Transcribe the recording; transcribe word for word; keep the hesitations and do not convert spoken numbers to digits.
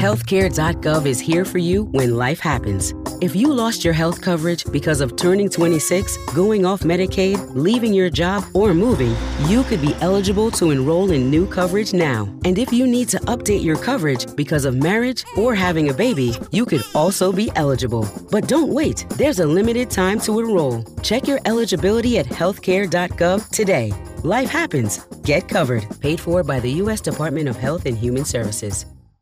healthcare dot gov is here for you when life happens. If you lost your health coverage because of turning twenty-six, going off Medicaid, leaving your job, or moving, you could be eligible to enroll in new coverage now. And if you need to update your coverage because of marriage or having a baby, you could also be eligible. But don't wait. There's a limited time to enroll. Check your eligibility at healthcare dot gov today. Life happens. Get covered. Paid for by the U S Department of Health and Human Services.